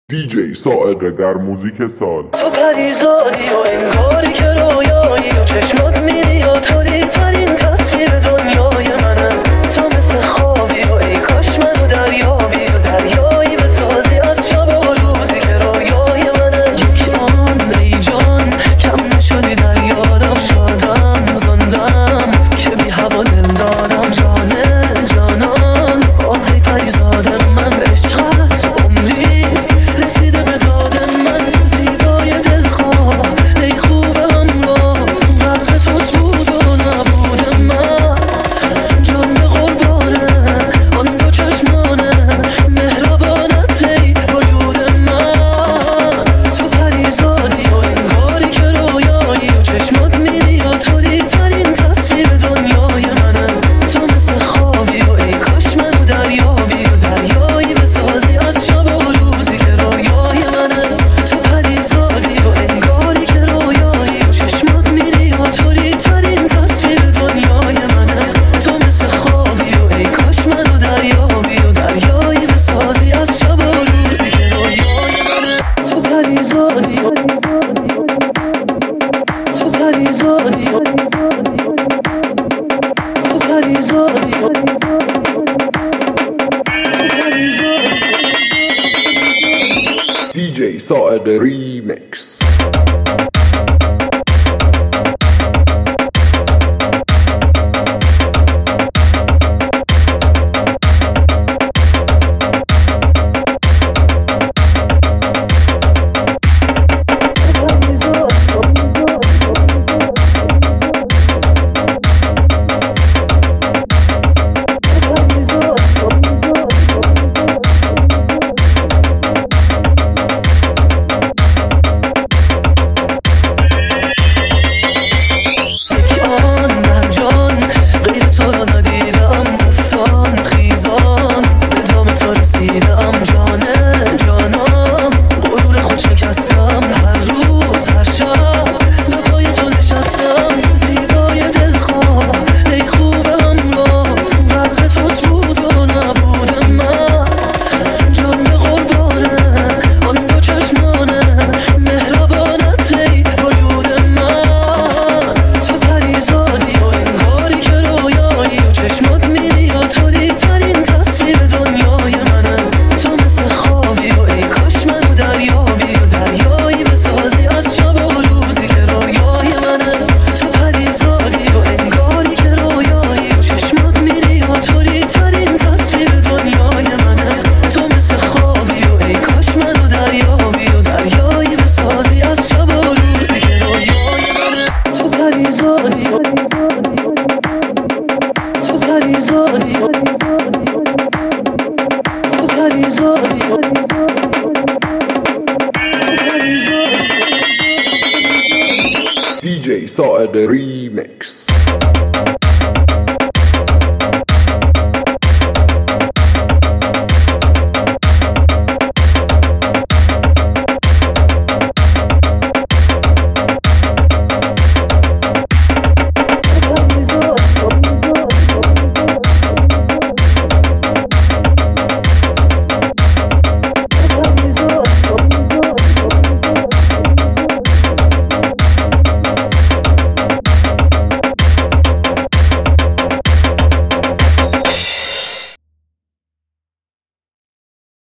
DJ سائقه در موزیک سال. تو پریزادی و انگاری که رویایی و چشمات میری یا طوری ترین تصویر دنیای منم. تو مثل خوابی و ای کاش منو دریابی و دریایی بسازی از شب و روزی که رویای منم. یک آن ای جان کم نشدی در یادم، شادم زندم که بی هوا دل دادم. جانه جانان آهی پریزاد من، عشقت عمریست رسیده به داد من. زیبای دلخواه ای خوب همراه، غرق توت بود و نبود من. جان به قربانه آن دو چشمانه، مهربانت ای وجود من. تو پریزادی و انگاری که رویایی و چشمات میری یا طوری ترین تصویر دنیای منم. تو مثل خوابی و ای کاش منو دریابی و دریایی بسازی از شب و روزی که رویای منم. تو پریزادی و انگاری که رویایی و چشمات میری یا طوری ترین تصویر دنیای منم. تو مثل خوابی و ای کاش منو دریابی و دریایی بسازی از شب و روزی که رویای منم. تو پریزادی تو پریزادی تو پریزادی DJ سائقه ریمیکس. DJ سائقه ریمیکس.